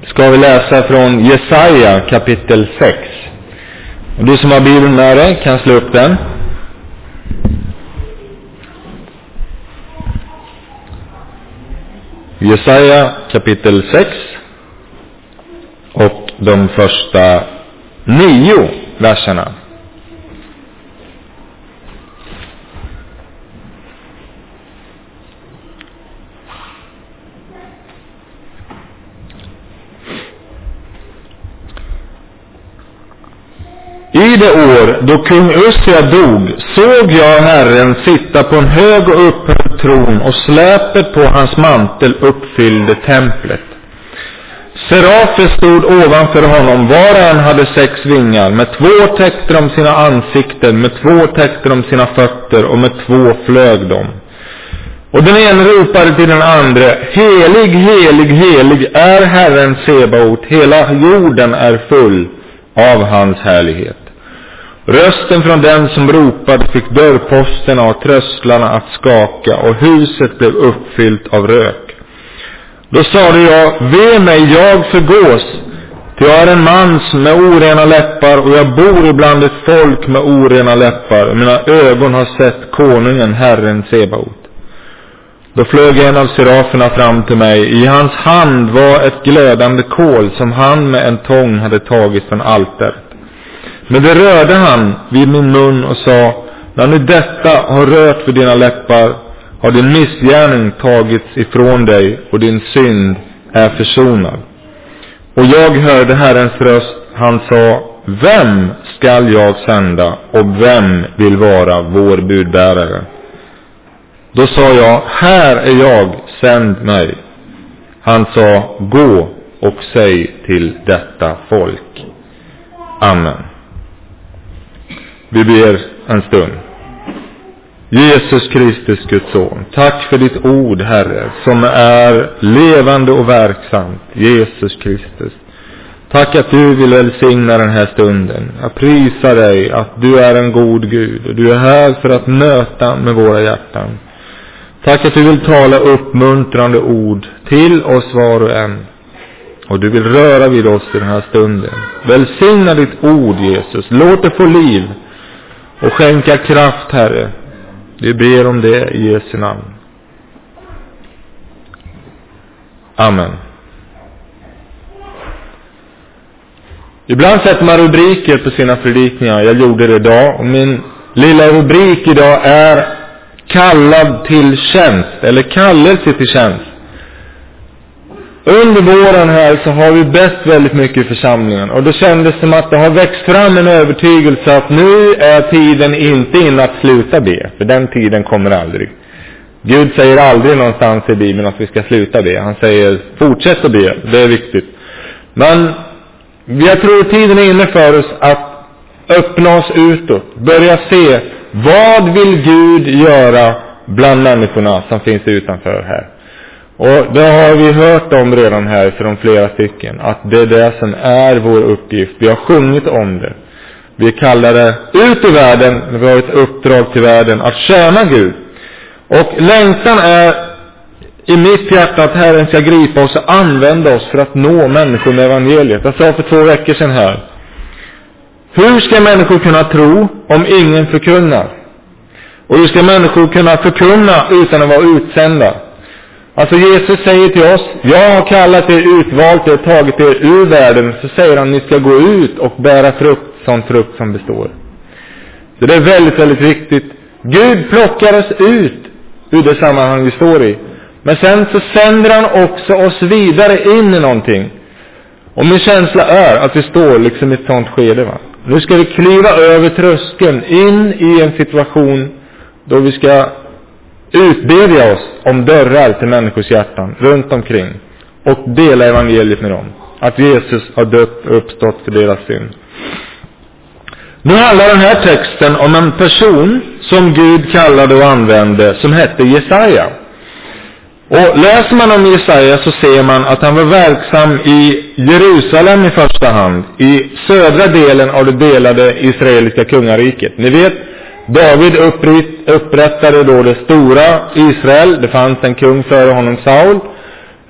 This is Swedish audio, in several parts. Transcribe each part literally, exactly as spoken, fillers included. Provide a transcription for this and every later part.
ska vi läsa från Jesaja kapitel sex. Och du som har Bibeln med dig kan slå upp den. Jesaja kapitel sex och de första nio verserna. I det år då kung Ussia dog såg jag Herren sitta på en hög och upphöjd tron, och släpet på hans mantel uppfyllde templet. Serafer stod ovanför honom, var och en hade sex vingar, med två täckte de sina ansikten, med två täckte de sina fötter, och med två flög de. Och den ene ropade till den andra: helig, helig, helig är Herren Sebaot, hela jorden är full av hans härlighet. Rösten från den som ropade fick dörrposterna och trösklarna att skaka, och huset blev uppfyllt av rök. Då sade jag: ve mig, jag förgås, ty jag är en man med orena läppar, och jag bor ibland ett folk med orena läppar, och mina ögon har sett konungen, Herren Sebaot. Då flög en av seraferna fram till mig. I hans hand var ett glödande kol som han med en tång hade tagit från altaret. Men det rörde han vid min mun och sa: när nu detta har rört vid dina läppar, har din missgärning tagits ifrån dig, och din synd är försonad. Och jag hörde Herrens röst. Han sa: vem skall jag sända, och vem vill vara vår budbärare? Då sa jag: här är jag, sänd mig. Han sa: gå och säg till detta folk. Amen. Vi ber en stund. Jesus Kristus, Guds son, tack för ditt ord, Herre, som är levande och verksamt. Jesus Kristus, tack att du vill välsigna den här stunden. Jag prisar dig att du är en god Gud, och du är här för att möta med våra hjärtan. Tack att du vill tala uppmuntrande ord till oss var och en. Och du vill röra vid oss i den här stunden. Välsigna ditt ord, Jesus. Låt det få liv och skänka kraft, Herre. Vi ber om det i Jesu namn. Amen. Ibland sätter man rubriker på sina predikningar. Jag gjorde det idag. Och min lilla rubrik idag är kallad till tjänst, eller kallelse till tjänst. Under våren här så har vi bett väldigt mycket i församlingen, och det kändes som att det har växt fram en övertygelse att nu är tiden inte inne att sluta be, för den tiden kommer aldrig. Gud säger aldrig någonstans i Bibeln att vi ska sluta be. Han säger fortsätt att be, det är viktigt. Men jag tror tiden är inne för oss att öppna oss utåt, börja se vad vill Gud göra bland människorna som finns utanför här. Och det har vi hört om redan här från flera stycken, att det är det som är vår uppgift. Vi har sjungit om det. Vi kallar det ut i världen, vi har ett uppdrag till världen att tjäna Gud. Och längtan är i mitt hjärta att Herren ska gripa oss och använda oss för att nå människor med evangeliet. Jag sa för två veckor sedan här: hur ska människor kunna tro om ingen förkunnar? Och hur ska människor kunna förkunna utan att vara utsända? Alltså Jesus säger till oss: jag har kallat er, utvalt er, tagit er ur världen. Så säger han: ni ska gå ut och bära frukt, sån frukt som består. Så det är väldigt, väldigt viktigt. Gud plockar oss ut ur det sammanhang vi står i. Men sen så sänder han också oss vidare in i någonting. Och min känsla är att vi står liksom i ett sånt skede, va? Nu ska vi kliva över tröskeln in i en situation då vi ska utbedja oss om dörrar till människors hjärtan runt omkring och dela evangeliet med dem. Att Jesus har dött och uppstått för deras synd. Nu handlar den här texten om en person som Gud kallade och använde, som hette Jesaja. Och läser man om Jesaja så ser man att han var verksam i Jerusalem i första hand, i södra delen av det delade israeliska kungariket. Ni vet, David upprättade då det stora Israel. Det fanns en kung före honom, Saul.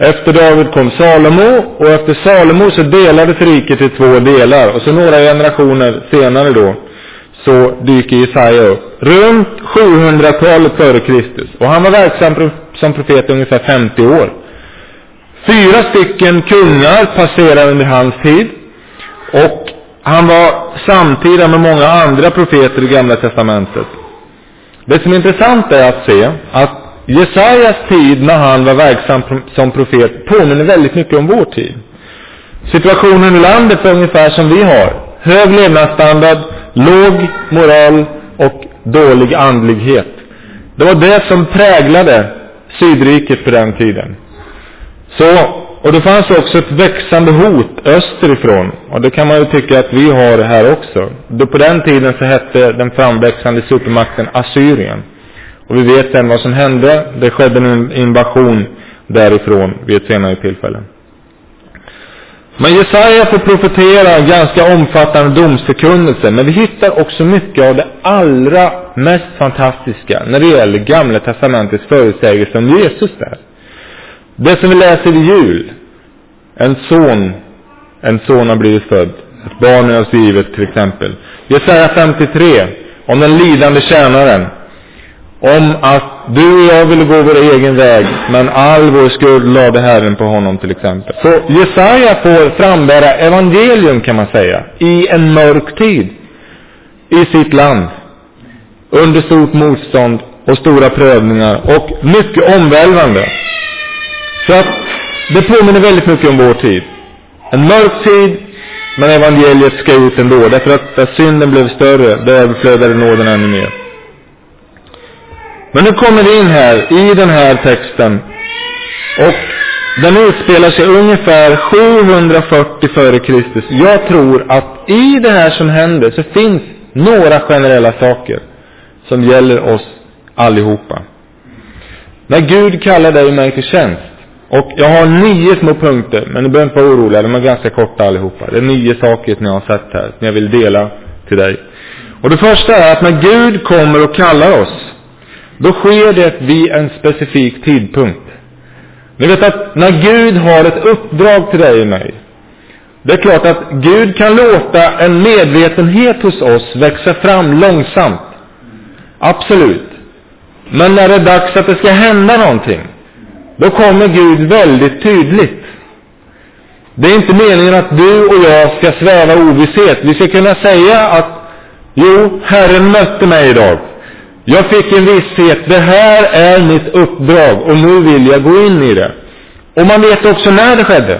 Efter David kom Salomo, och efter Salomo så delades riket i två delar. Och så några generationer senare då så dyker Jesaja upp. Runt sjuhundratalet före Kristus. Och han var verksam som profet ungefär femtio år. Fyra stycken kungar passerade under hans tid. Och han var samtida med många andra profeter i Gamla testamentet. Det som är intressant är att se att Jesajas tid när han var verksam som profet påminner väldigt mycket om vår tid. Situationen i landet var ungefär som vi har. Hög levnadsstandard, låg moral och dålig andlighet. Det var det som präglade Sydriket på den tiden. Så, och det fanns också ett växande hot österifrån. Och det kan man ju tycka att vi har här också. Då på den tiden så hette den framväxande supermakten Assyrien. Och vi vet sen vad som hände. Det skedde en invasion därifrån vid ett senare tillfälle. Men Jesaja får profetera ganska omfattande domsförkunnelse. Men vi hittar också mycket av det allra mest fantastiska när det gäller Gamla testamentets förutsägelse om Jesus där. Det som vi läser vid jul. En son, en son har blivit född. Ett barn är oss givet till exempel. Jesaja femtiotre om den lidande tjänaren. Om att du och jag ville gå vår egen väg, men all vår skuld lade Herren på honom till exempel. Så Jesaja får frambära evangelium kan man säga i en mörk tid i sitt land. Under stort motstånd och stora prövningar och mycket omvälvande. Så att det påminner väldigt mycket om vår tid. En mörk tid, men evangeliet ska ut ändå. Därför att där synden blev större, där överflödade nåden ännu mer. Men nu kommer vi in här i den här texten. Och den utspelar sig ungefär sjuhundrafyrtio före Kristus. Jag tror att i det här som händer så finns några generella saker som gäller oss allihopa. När Gud kallar dig och mig till tjänst. Och jag har nio små punkter, men ni behöver inte vara oroliga, de är ganska korta allihopa. Det är nio saker som jag har sett här, som jag vill dela till dig. Och det första är att när Gud kommer och kallar oss, då sker det vid en specifik tidpunkt. Ni vet att när Gud har ett uppdrag till dig och mig, det är klart att Gud kan låta en medvetenhet hos oss växa fram långsamt. Absolut. Men när det är dags att det ska hända någonting, då kommer Gud väldigt tydligt. Det är inte meningen att du och jag ska sväva ovisshet. Vi ska kunna säga att jo, Herren mötte mig idag. Jag fick en visshet. Det här är mitt uppdrag och nu vill jag gå in i det. Och man vet också när det skedde.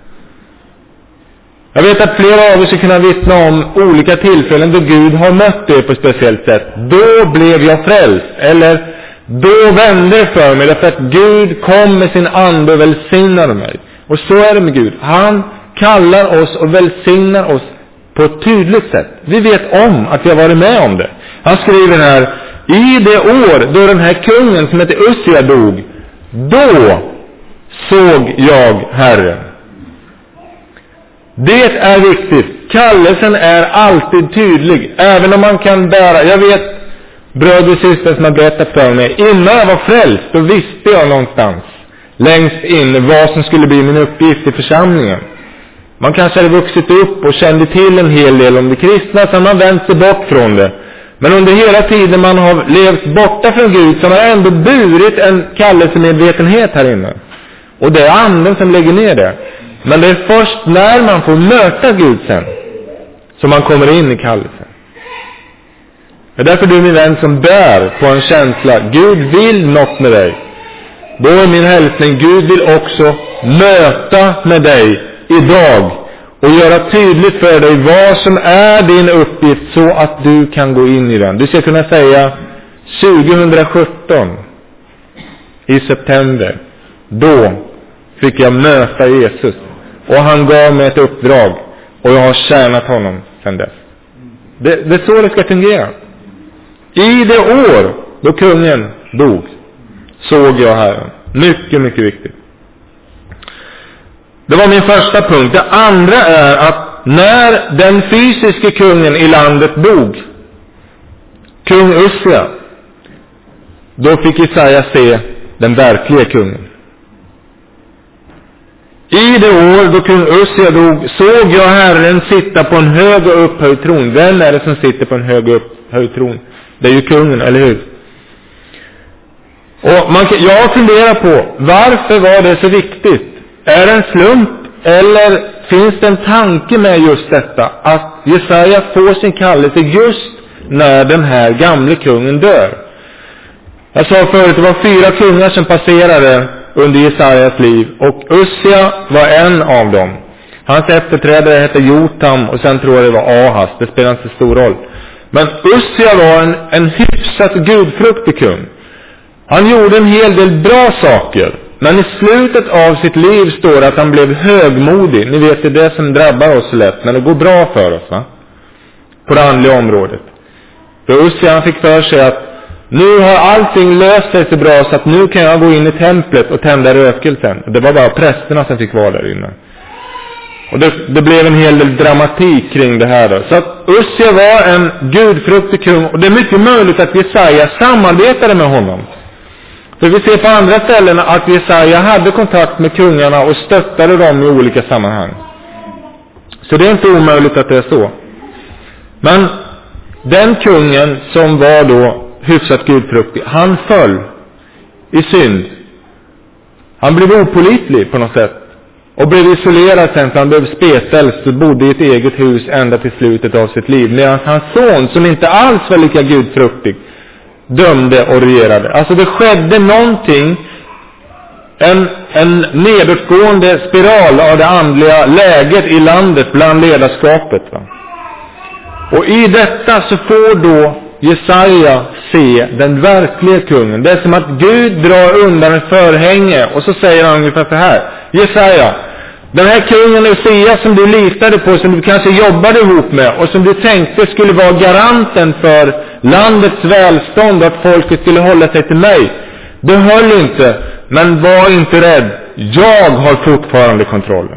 Jag vet att flera av er ska kunna vittna om olika tillfällen då Gud har mött er på ett speciellt sätt. Då blev jag frälst. Eller då vände det för mig därför att Gud kom med sin ande och välsignade mig. Och så är det med Gud. Han kallar oss och välsignar oss på ett tydligt sätt. Vi vet om att vi har varit med om det. Han skriver här: i det år då den här kungen som heter Ussia dog, då såg jag Herren. Det är viktigt. Kallelsen är alltid tydlig. Även om man kan bära, jag vet bröder och systrar som har berättat för mig, innan jag var frälst då visste jag någonstans längst in vad som skulle bli min uppgift i församlingen. Man kanske hade vuxit upp och kände till en hel del om det kristna, så man vänt sig bort från det. Men under hela tiden man har levt borta från Gud så har man ändå burit en kallelsemedvetenhet här inne. Och det är anden som lägger ner det. Men det är först när man får möta Gud sen som man kommer in i kallelsen. Det är därför du min vän som bär på en känsla, Gud vill något med dig. Då är min hälsning, Gud vill också möta med dig idag och göra tydligt för dig vad som är din uppgift så att du kan gå in i den. Du ska kunna säga tjugohundrasjutton i september, då fick jag möta Jesus och han gav mig ett uppdrag och jag har tjänat honom sedan dess. Det, det är så det ska fungera. I det år då kungen dog såg jag Herren. Mycket, mycket viktigt. Det var min första punkt. Det andra är att när den fysiska kungen i landet dog, kung Ussia, då fick Jesaja se den verkliga kungen. I det år då kung Ussia dog såg jag Herren sitta på en hög och upphöjd tron. Vem är det som sitter på en hög och upphöjd tron? Det är ju kungen, eller hur? Och man kan, jag funderar på, varför var det så viktigt? Är det en slump eller finns det en tanke med just detta? Att Jesaja får sin kallelse just när den här gamle kungen dör. Jag sa förut, det var fyra kungar som passerade under Jesajas liv. Och Ussia var en av dem. Hans efterträdare hette Jotam och sen tror jag det var Ahas. Det spelar inte så stor roll. Men Ussia var en, en hyfsat gudfruktig kung. Han gjorde en hel del bra saker. Men i slutet av sitt liv står det att han blev högmodig. Ni vet, det är det som drabbar oss lätt när det går bra för oss, va? På det andliga området. För Ussia, han fick för sig att nu har allting löst sig så bra så att nu kan jag gå in i templet och tända rökelsen. Det var bara prästerna som fick vara där inne. Och det, det blev en hel del dramatik kring det här då. Så att Ussia var en gudfruktig kung. Och det är mycket möjligt att Jesaja samarbetade med honom. För vi ser på andra ställen att Jesaja hade kontakt med kungarna och stöttade dem i olika sammanhang. Så det är inte omöjligt att det är så. Men den kungen som var då hyfsat gudfruktig, han föll i synd. Han blev opålitlig på något sätt. Och blev isolerad sen, för han blev spetälst och bodde i ett eget hus ända till slutet av sitt liv. Medan hans son, som inte alls var lika gudfruktig, dömde och regerade. Alltså det skedde någonting, en, en nedåtgående spiral av det andliga läget i landet bland ledarskapet. Va? Och i detta så får då Jesaja se den verkliga kungen. Det är som att Gud drar undan en förhänge och så säger han ungefär så här: Jesaja, den här kungen Ussia som du litade på, som du kanske jobbade ihop med och som du tänkte skulle vara garanten för landets välstånd och att folket skulle hålla sig till mig, det höll inte. Men var inte rädd, jag har fortfarande kontrollen.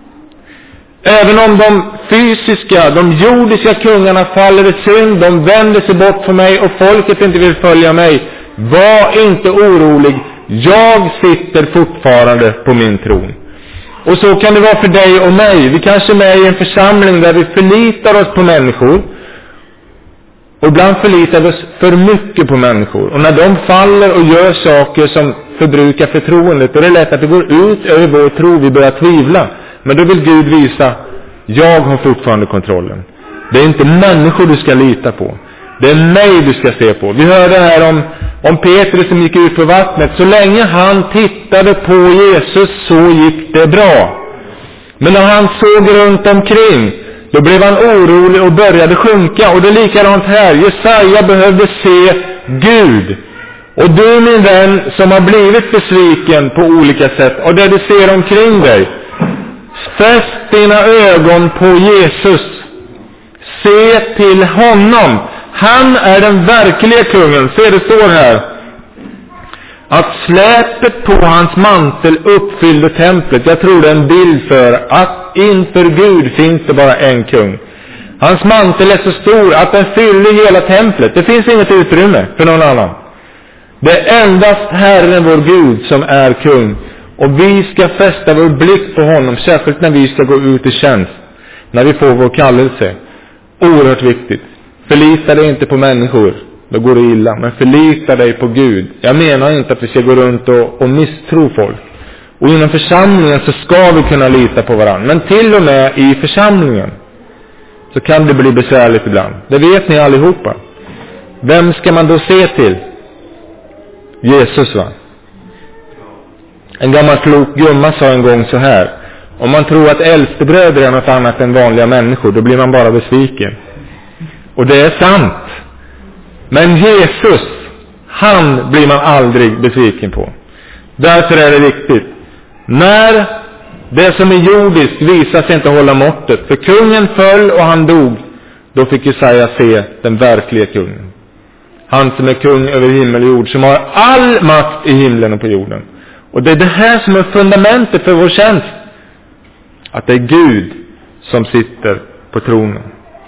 Även om de fysiska, de jordiska kungarna faller i synd, de vänder sig bort från mig och folket inte vill följa mig, var inte orolig, jag sitter fortfarande på min tron. Och så kan det vara för dig och mig. Vi kanske är med i en församling där vi förlitar oss på människor. Och ibland förlitar vi oss för mycket på människor. Och när de faller och gör saker som förbrukar förtroendet, då är det lätt att det går ut över vår tro. Vi börjar tvivla. Men då vill Gud visa, jag har fortfarande kontrollen. Det är inte människor du ska lita på. Det är mig du ska se på. Vi hörde här om, om Petrus som gick ut på vattnet. Så länge han tittade på Jesus så gick det bra. Men när han såg runt omkring, då blev han orolig och började sjunka. Och det är likadant här. Jesaja behövde se Gud. Och du, min vän, som har blivit besviken på olika sätt, och det du ser omkring dig, fäst dina ögon på Jesus. Se till honom. Han är den verkliga kungen. Se, det står här att släpet på hans mantel uppfyllde templet. Jag tror det är en bild för att inför Gud finns det bara en kung. Hans mantel är så stor att den fyller hela templet. Det finns inget utrymme för någon annan. Det är endast Herren vår Gud som är kung. Och vi ska fästa vår blick på honom, särskilt när vi ska gå ut i tjänst, när vi får vår kallelse. Oerhört viktigt. Förlita dig inte på människor, då går det illa. Men förlita dig på Gud. Jag menar inte att vi ska gå runt och, och misstro folk. Och inom församlingen så ska vi kunna lita på varandra. Men till och med i församlingen så kan det bli besvärligt ibland. Det vet ni allihopa. Vem ska man då se till? Jesus, va? En gammal klok gumma sa en gång så här: om man tror att äldstebröder är något annat än vanliga människor, då blir man bara besviken. Och det är sant. Men Jesus, han blir man aldrig besviken på. Därför är det viktigt. När det som är jordiskt visar sig inte hålla måttet, för kungen föll och han dog, då fick Jesaja se den verkliga kungen. Han som är kung över himmel och jord, som har all makt i himlen och på jorden. Och det är det här som är fundamentet för vår tjänst. Att det är Gud som sitter på tronen.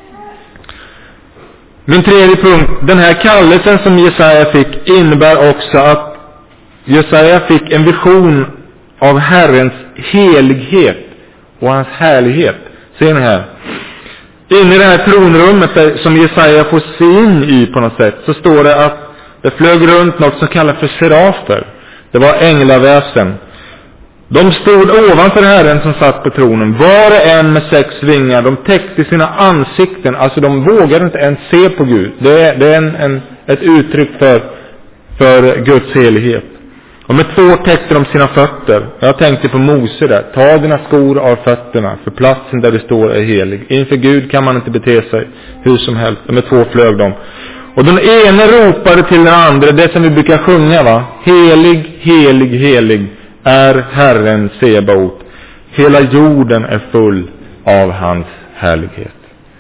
Min tredje punkt. Den här kallelsen som Jesaja fick innebär också att Jesaja fick en vision av Herrens helighet och hans härlighet. Ser ni här? Inne i det här tronrummet där, som Jesaja får se in i på något sätt, så står det att det flög runt något som kallas för serafer. Det var änglaväsen. De stod ovanför Herren som satt på tronen, var och en med sex vingar. De täckte sina ansikten, alltså de vågade inte ens se på Gud. Det är, det är en, en, ett uttryck för, för Guds helighet. Och med två täckte de sina fötter. Jag tänkte på Mose där. Ta dina skor av fötterna, för platsen där det står är helig. Inför Gud kan man inte bete sig hur som helst. Och med två flög de. Och den ene ropade till den andra, det som vi brukar sjunga, va? Helig, helig, helig är Herren Sebaot. Hela jorden är full av hans härlighet.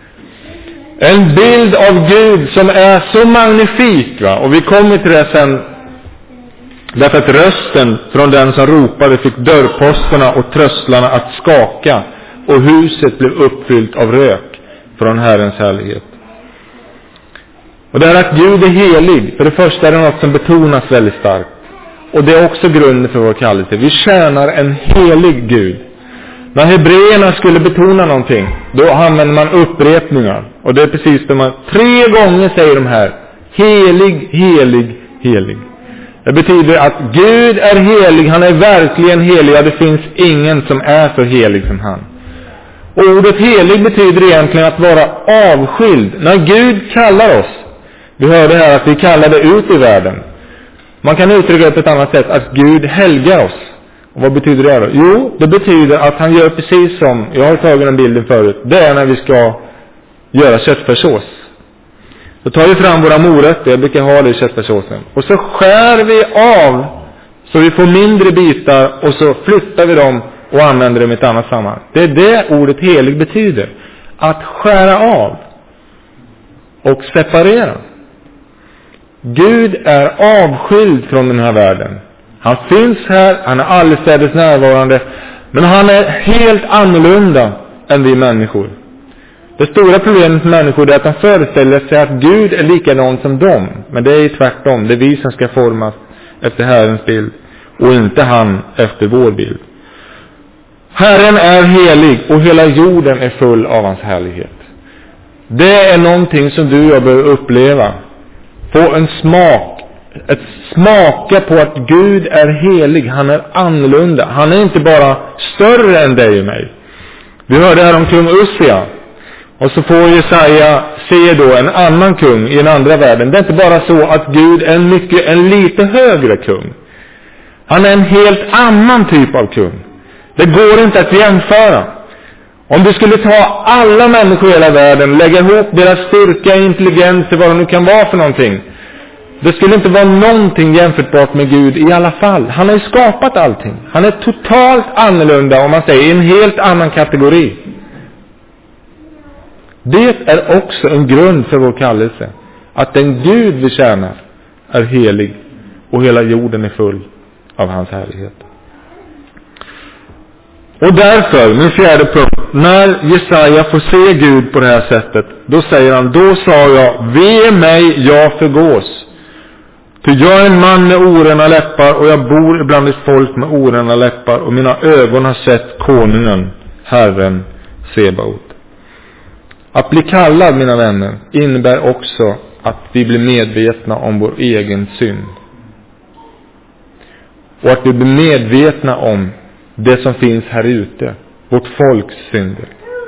En bild av Gud som är så magnifik, va? Och vi kommer till det sen. Därför att rösten från den som ropade fick dörrposterna och trösklarna att skaka, och huset blev uppfyllt av rök från Herrens härlighet. Och det är att Gud är helig. För det första är det något som betonas väldigt starkt. Och det är också grunden för vår kallelse. Vi tjänar en helig Gud. När hebreerna skulle betona någonting, då använder man upprepningar. Och det är precis det man tre gånger säger de här. Helig, helig, helig. Det betyder att Gud är helig. Han är verkligen helig. Ja, det finns ingen som är så helig som han. Och ordet helig betyder egentligen att vara avskild. När Gud kallar oss, vi hörde här att vi kallar det ut i världen. Man kan uttrycka det på ett annat sätt, att Gud helgar oss. Och vad betyder det då? Jo, det betyder att han gör precis som, jag har tagit den bilden förut, det är när vi ska göra köttfärssås. Då tar vi fram våra morötter, jag brukar ha det i köttfärssåsen. Och så skär vi av så vi får mindre bitar, och så flyttar vi dem och använder dem i ett annat sammanhang. Det är det ordet helig betyder. Att skära av och separera. Gud är avskild från den här världen. Han finns här, han är allestädes närvarande, men han är helt annorlunda än vi människor. Det stora problemet med människor är att de föreställer sig att Gud är likadan som dem. Men det är tvärtom, det är vi som ska formas efter Herrens bild, och inte han efter vår bild. Herren är helig, och hela jorden är full av hans härlighet. Det är någonting som du och jag behöver uppleva. Få en smak, ett smaka på att Gud är helig. Han är annorlunda. Han är inte bara större än dig och mig. Vi hörde här om kung Ussia. Och så får Jesaja se då en annan kung i en andra världen. Det är inte bara så att Gud är en, mycket, en lite högre kung. Han är en helt annan typ av kung. Det går inte att jämföra. Om du skulle ta alla människor i hela världen, lägga ihop deras styrka, intelligens, vad det nu kan vara för någonting, det skulle inte vara någonting jämförbart med Gud i alla fall. Han har ju skapat allting. Han är totalt annorlunda, om man säger, i en helt annan kategori. Det är också en grund för vår kallelse. Att den Gud vi tjänar är helig, och hela jorden är full av hans härlighet. Och därför, min fjärde punkt, när Jesaja får se Gud på det här sättet, då säger han, då sa jag, ve mig, jag förgås. För jag är en man med orena läppar, och jag bor ibland ett folk med orena läppar, och mina ögon har sett konungen, Herren Sebaot. Att bli kallad, mina vänner, innebär också att vi blir medvetna om vår egen synd. Och att vi blir medvetna om det som finns här ute, vårt folks synder.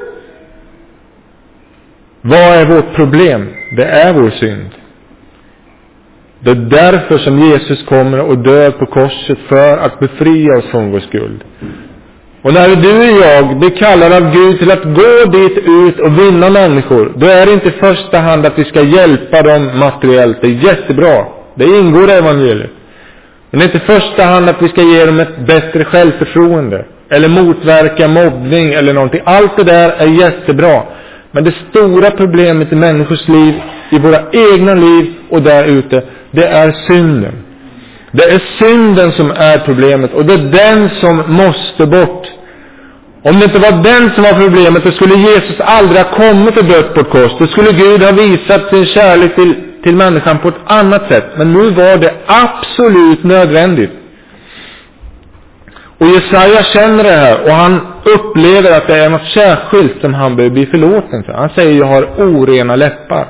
Vad är vårt problem? Det är vår synd. Det är därför som Jesus kommer och dör på korset, för att befria oss från vår skuld. Och när du och jag blir kallade av Gud till att gå dit ut och vinna människor, då är det inte i första hand att vi ska hjälpa dem materiellt. Det är jättebra. Det ingår i evangeliet. Men det är inte i första hand att vi ska ge dem ett bättre självförtroende, eller motverka mobbning eller någonting. Allt det där är jättebra. Men det stora problemet i människors liv, i våra egna liv och där ute, det är synden. Det är synden som är problemet, och det är den som måste bort. Om det inte var den som var problemet, då skulle Jesus aldrig ha kommit och dött på ett kors. Då skulle Gud ha visat sin kärlek till, till människan på ett annat sätt. Men nu var det absolut nödvändigt. Och Jesaja känner det här och han upplever att det är något särskilt som han behöver bli förlåten för. Han säger, jag har orena läppar.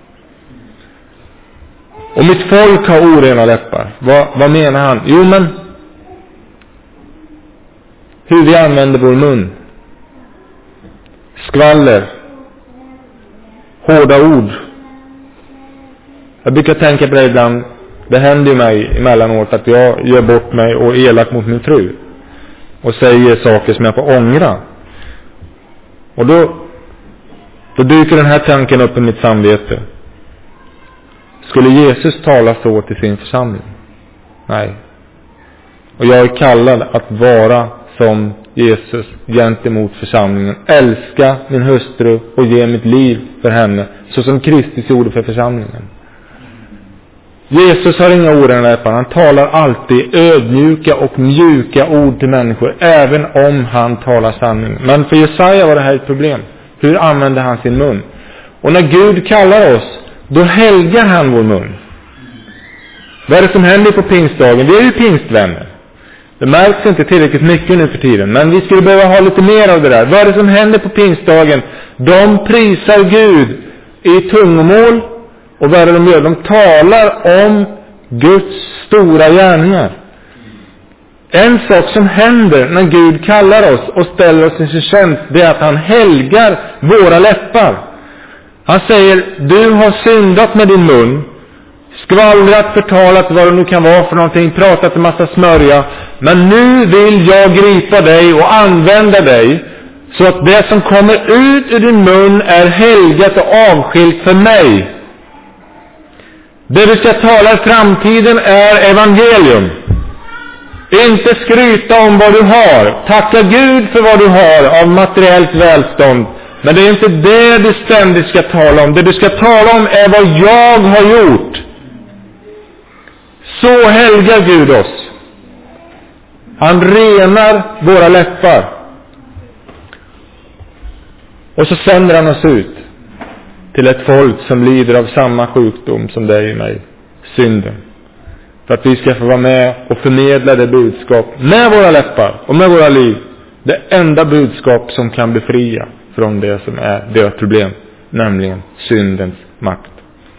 Och mitt folk har orena läppar. Vad, vad menar han? Jo, men hur vi använder vår mun. Skvaller. Hårda ord. Jag brukar tänka på det ibland. Det händer ju mig emellanåt att jag gör bort mig och är elak mot min fru. Och säger saker som jag får ångra. Och då, då dyker den här tanken upp i mitt samvete. Skulle Jesus tala så till sin församling? Nej. Och jag är kallad att vara som Jesus gentemot församlingen. Älska min hustru och ge mitt liv för henne. Så som Kristus gjorde för församlingen. Jesus har inga ord i läpparna. Han talar alltid ödmjuka och mjuka ord till människor. Även om han talar sanning. Men för Jesaja var det här ett problem. Hur använder han sin mun? Och när Gud kallar oss, då helgar han vår mun. Vad är det som händer på pingstdagen? Vi är ju pingstvänner. Det märks inte tillräckligt mycket nu för tiden. Men vi skulle behöva ha lite mer av det där. Vad är det som händer på pingstdagen? De prisar Gud i tungomål. Och vad är det de gör? De talar om Guds stora gärningar. En sak som händer när Gud kallar oss och ställer oss i sin tjänst, det är att han helgar våra läppar. Han säger, du har syndat med din mun, skvallrat, förtalat, vad det nu kan vara för någonting, pratat en massa smörja. Men nu vill jag gripa dig och använda dig så att det som kommer ut ur din mun är helgat och avskilt för mig. Det du ska tala i framtiden är evangelium. Inte skryta om vad du har. Tacka Gud för vad du har av materiellt välstånd. Men det är inte det du ständigt ska tala om. Det du ska tala om är vad jag har gjort. Så helgar Gud oss. Han renar våra läppar. Och så sänder han oss ut till ett folk som lider av samma sjukdom som dig och mig. Synden. För att vi ska få vara med och förmedla det budskap med våra läppar och med våra liv. Det enda budskap som kan befria från det som är deras problem. Nämligen syndens makt.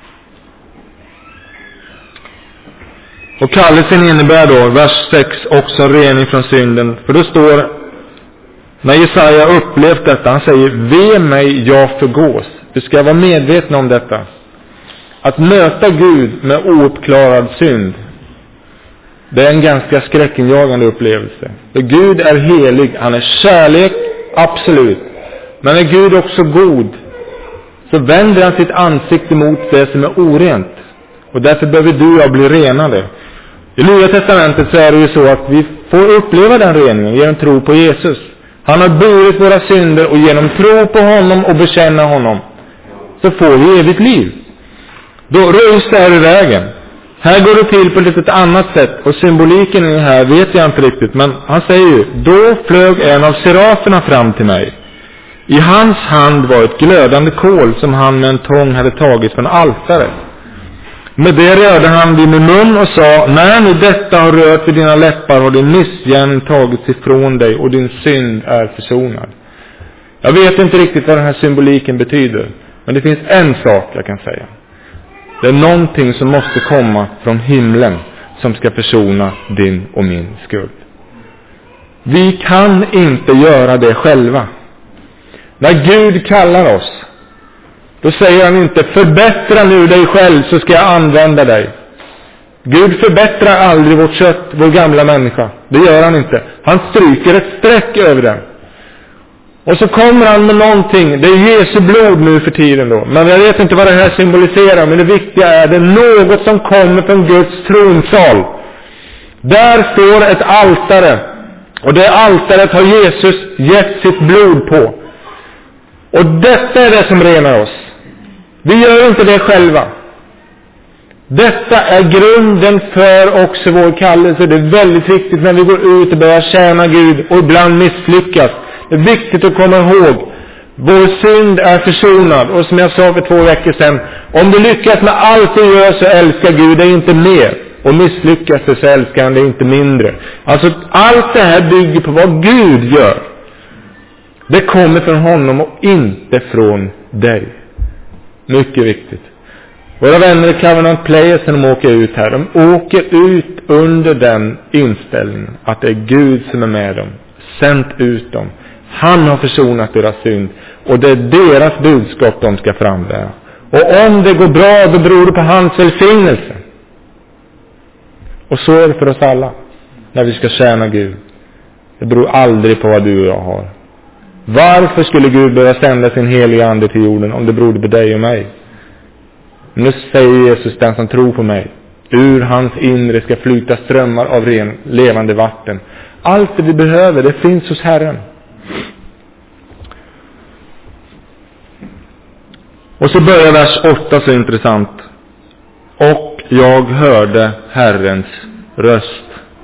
Och kallelsen innebär då, vers sex, också rening från synden. För då står, när Jesaja upplevt detta, han säger, ve mig, jag förgås. Du ska vara medveten om detta. Att möta Gud med ouppklarad synd, det är en ganska skräckinjagande upplevelse. För Gud är helig, han är kärlek, absolut. Men är Gud också god, så vänder han sitt ansikte mot det som är orent. Och därför behöver du och jag bli renade. I Nya testamentet så är det ju så att vi får uppleva den reningen genom tro på Jesus. Han har burit våra synder och genom tro på honom och bekänna honom så får vi evigt liv. Då röjs det här i vägen. Här går det till på ett lite annat sätt. Och symboliken i det här vet jag inte riktigt. Men han säger ju, då flög en av seraferna fram till mig. I hans hand var ett glödande kol som han med en tång hade tagit från altaret. Med det rörde han vid min mun och sa, när nu detta har rört vid dina läppar har din missgärning tagits ifrån dig och din synd är försonad. Jag vet inte riktigt vad den här symboliken betyder. Men det finns en sak jag kan säga. Det är någonting som måste komma från himlen som ska försona din och min skuld. Vi kan inte göra det själva. När Gud kallar oss, då säger han inte, förbättra nu dig själv så ska jag använda dig. Gud förbättrar aldrig vårt kött, vår gamla människa. Det gör han inte. Han stryker ett streck över den. Och så kommer han med någonting. Det är Jesu blod nu för tiden då. Men jag vet inte vad det här symboliserar. Men det viktiga är det är något som kommer från Guds tronsal. Där står ett altare. Och det altaret har Jesus gett sitt blod på. Och detta är det som renar oss. Vi gör inte det själva. Detta är grunden för också vår kallelse. Det är väldigt viktigt när vi går ut och börjar tjäna Gud och ibland misslyckas. Det är viktigt att komma ihåg. Vår synd är försonad. Och som jag sa för två veckor sedan, om du lyckas med allt du gör så älskar Gud dig inte mer. och misslyckas det så älskar han det inte mindre. Alltså allt det här bygger på vad Gud gör. Det kommer från honom och inte från dig. Mycket viktigt. Våra vänner i Covenant Players när de åker ut här, de åker ut under den inställningen att det är Gud som är med dem, sänt ut dem. Han har försonat deras synd och det är deras budskap de ska frambära. Och om det går bra, då beror det på hans välsignelse. Och så är det för oss alla när vi ska tjäna Gud. Det beror aldrig på vad du och jag har. Varför skulle Gud behöva sända sin heliga ande till jorden om det berodde på dig och mig? Nu säger Jesus, den som tror på mig, ur hans inre ska flyta strömmar av ren, levande vatten. Allt det vi behöver, det finns hos Herren. Och så börjar vers åtta så intressant. Och jag hörde Herrens röst.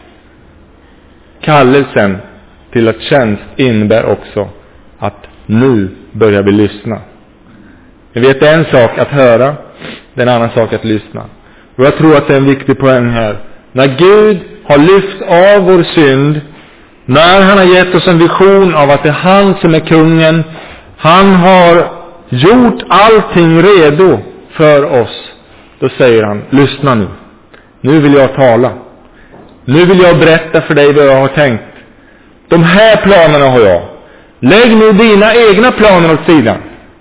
Kallelsen till att tjänst innebär också att nu börjar vi lyssna. Vi vet det är en sak att höra, det är en annan sak att lyssna. Och jag tror att det är en viktig poäng här. När Gud har lyft av vår synd, när han har gett oss en vision av att det är han som är kungen, han har gjort allting redo för oss, då säger han, lyssna nu. Nu vill jag tala. Nu vill jag berätta för dig vad jag har tänkt. De här planerna har jag. Lägg nu dina egna planer åt sidan.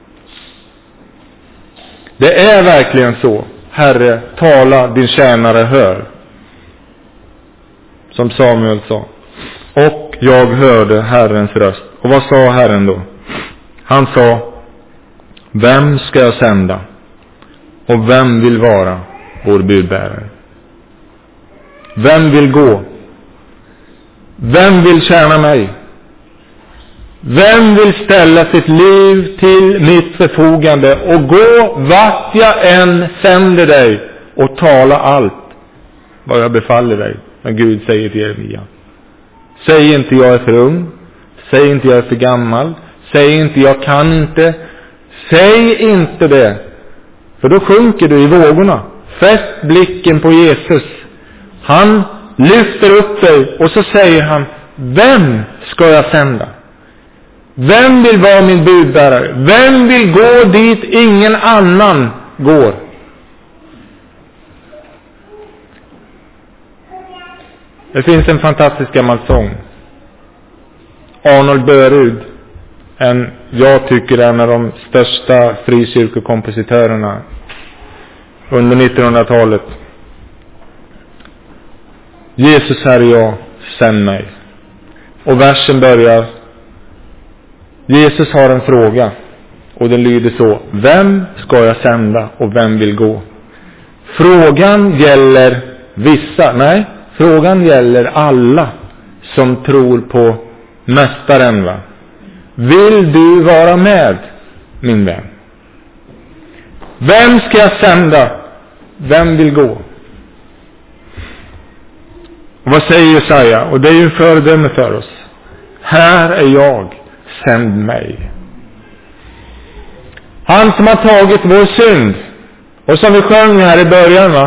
Det är verkligen så. Herre, tala, din tjänare hör. Som Samuel sa. Och jag hörde Herrens röst. Och vad sa Herren då? Han sa, vem ska jag sända? Och vem vill vara vår budbärare? Vem vill gå? Vem vill tjäna mig? Vem vill ställa sitt liv till mitt förfogande och gå vart jag än sänder dig och tala allt vad jag befaller dig? När Gud säger till Jeremia, säg inte jag är för ung, säg inte jag är för gammal, säg inte jag kan inte, säg inte det, för då sjunker du i vågorna. Fäst blicken på Jesus. Han lyfter upp dig och så säger han, vem ska jag sända? Vem vill vara min budbärare? Vem vill gå dit ingen annan går? Det finns en fantastisk gammal sång. Arnold Börud, en, jag tycker en av de största frikyrkokompositörerna under nittonhundratalet. Jesus, Herre, jag, sänd mig. Och versen börjar, Jesus har en fråga och den lyder så, vem ska jag sända och vem vill gå? Frågan gäller vissa, nej, frågan gäller alla som tror på mästaren, va? Vill du vara med, min vän? Vem ska jag sända? Vem vill gå? Och vad säger Jesaja? Och det är ju en föredöme för oss. Här är jag, sänd mig. Han som har tagit vår synd. Och som vi sjöng här i början, va?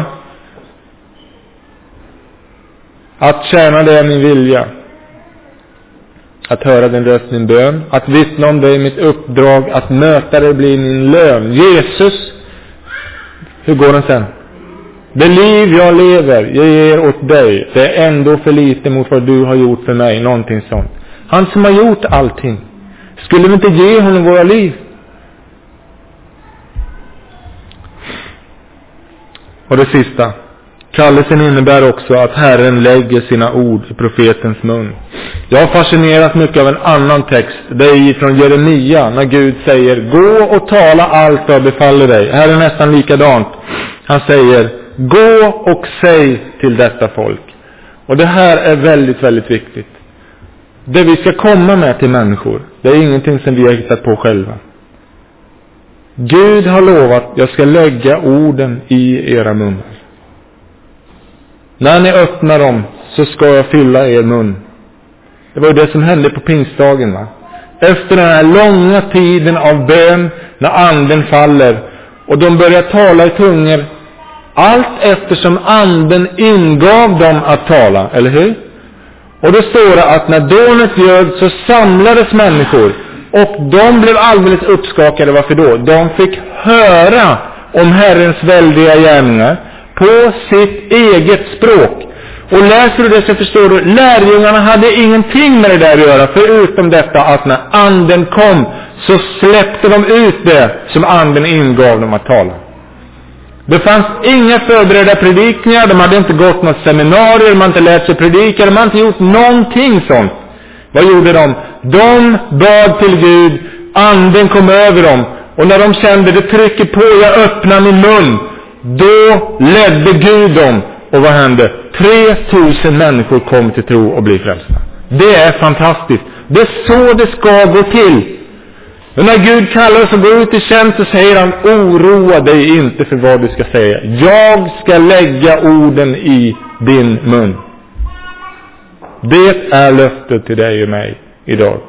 Att tjäna det är min vilja. Att höra din röst, min bön. Att vittna om dig i mitt uppdrag. Att möta dig blir min lön. Jesus, hur går den sen? Det liv jag lever, jag ger åt dig. Det är ändå för lite mot vad du har gjort för mig. Någonting sånt. Han som har gjort allting. Skulle vi inte ge honom våra liv? Och det sista. Kallelsen innebär också att Herren lägger sina ord i profetens mun. Jag har fascinerat mycket av en annan text. Det är från Jeremia när Gud säger, gå och tala allt jag befaller dig. Här är nästan likadant. Han säger, gå och säg till detta folk. Och det här är väldigt, väldigt viktigt. Det vi ska komma med till människor, det är ingenting som vi har hittat på själva. Gud har lovat, jag ska lägga orden i era munnar. När ni öppnar dem så ska jag fylla er mun. Det var det som hände på pingstdagen, va? Efter den här långa tiden av bön, när anden faller och de börjar tala i tungor, allt eftersom anden ingav dem att tala, eller hur? Och då står det att när dånet ljöd så samlades människor, och de blev alldeles uppskakade. Varför då? De fick höra om Herrens väldiga gärningar på sitt eget språk. Och läser du det så förstår du, lärjungarna hade ingenting med det där att göra, förutom detta att när anden kom så släppte de ut det som anden ingav dem att tala. Det fanns inga förberedda predikningar, de hade inte gått något seminarier, de hade inte lärt sig predika, de hade inte gjort någonting sånt. Vad gjorde de? De bad till Gud, anden kom över dem, och när de kände det trycker på, jag öppnar min mun, då ledde Gud dem. Och vad hände? tre tusen människor kom till tro och blev frälsta. Det är fantastiskt. Det är så det ska gå till. Men när Gud kallar oss att gå ut i tjänst så säger han, oroa dig inte för vad du ska säga. Jag ska lägga orden i din mun. Det är löftet till dig och mig idag.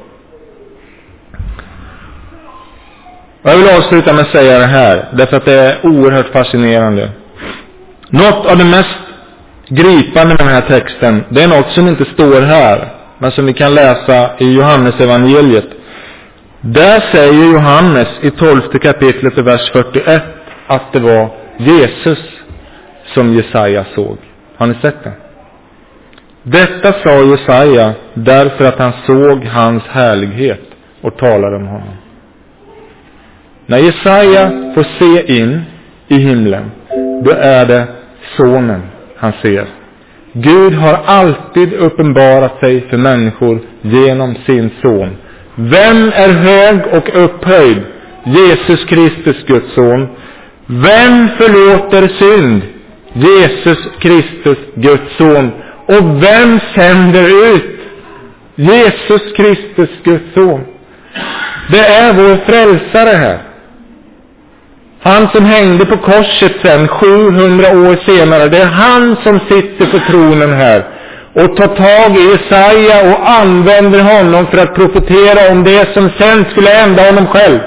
Och jag vill avsluta med att säga det här, därför att det är oerhört fascinerande. Något av det mest gripande med den här texten, det är något som inte står här, men som vi kan läsa i Johannes evangeliet. Där säger Johannes i tolfte kapitlet och vers fyrtioett att det var Jesus som Jesaja såg. Har ni sett det? Detta sa Jesaja därför att han såg hans härlighet och talade om honom. När Jesaja får se in i himlen, då är det sonen han ser. Gud har alltid uppenbarat sig för människor genom sin son. Vem är hög och upphöjd? Jesus Kristus, Guds son. Vem förlåter synd? Jesus Kristus, Guds son. Och vem sänder ut? Jesus Kristus, Guds son. Det är vår frälsare här. Han som hängde på korset sen sjuhundra år senare, det är han som sitter på tronen här och tar tag i Jesaja och använder honom för att profetera om det som sen skulle hända honom själv.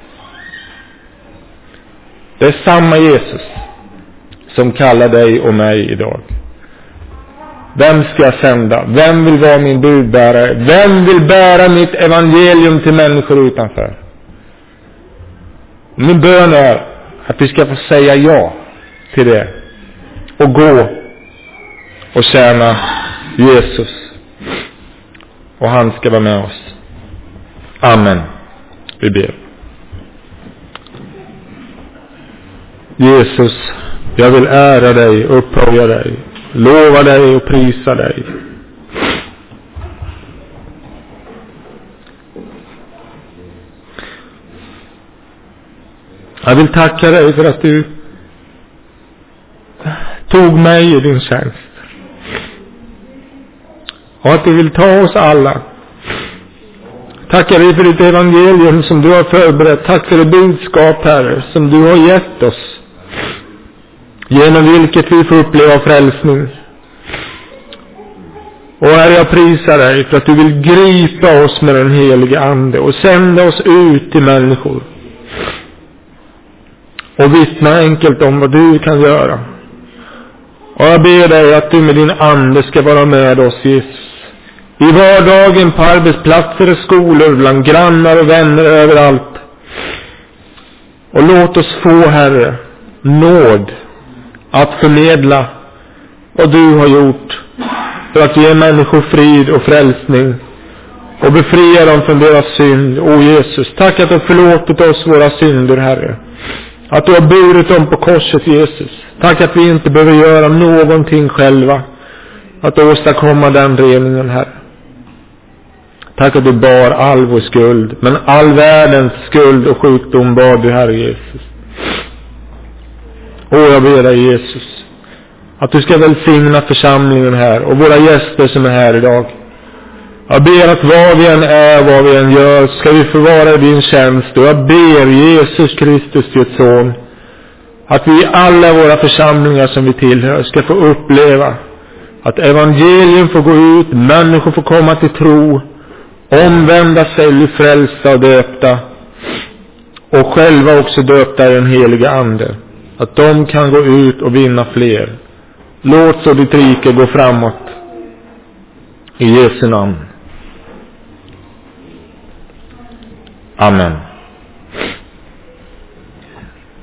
Det är samma Jesus som kallar dig och mig idag. Vem ska jag sända? Vem vill vara min budbärare? Vem vill bära mitt evangelium till människor utanför? Min bön är att vi ska få säga ja till det och gå och tjäna Jesus, och han ska vara med oss. Amen. Vi ber. Jesus, jag vill ära dig, upphöja dig, lova dig och prisa dig. Jag vill tacka dig för att du tog mig i din tjänst. Och att du vill ta oss alla. Tackar dig för ditt evangelium som du har förberett. Tack för det budskap, Herre, som du har gett oss. Genom vilket vi får uppleva frälsning. Och Herre, jag prisar dig för att du vill gripa oss med den heliga ande och sända oss ut till människor. Och vittna enkelt om vad du kan göra. Och jag ber dig att du med din ande ska vara med oss, Jesus. I vardagen, på arbetsplatser och skolor, bland grannar och vänner överallt. Och låt oss få, Herre, nåd att förmedla vad du har gjort för att ge människor frid och frälsning och befria dem från deras synd. O Jesus, tack att du har förlåtit oss våra synder, Herre. Att du har burit dem på korset, Jesus. Tack att vi inte behöver göra någonting själva att åstadkomma den reningen, Herre. Tack att du bar all vår skuld, men all världens skuld och sjukdom bar du, Herre Jesus. Och jag ber dig, Jesus, att du ska välsigna församlingen här och våra gäster som är här idag. Jag ber att vad vi än är, vad vi än gör, ska vi få vara i din tjänst. Och jag ber Jesus Kristus, ditt son, att vi i alla våra församlingar som vi tillhör ska få uppleva att evangelium får gå ut, människor får komma till tro, omvända sig, bli frälsta och döpta, och själva också döpta i den heliga ande. Att de kan gå ut och vinna fler. Låt så ditt rike gå framåt. I Jesu namn. Amen.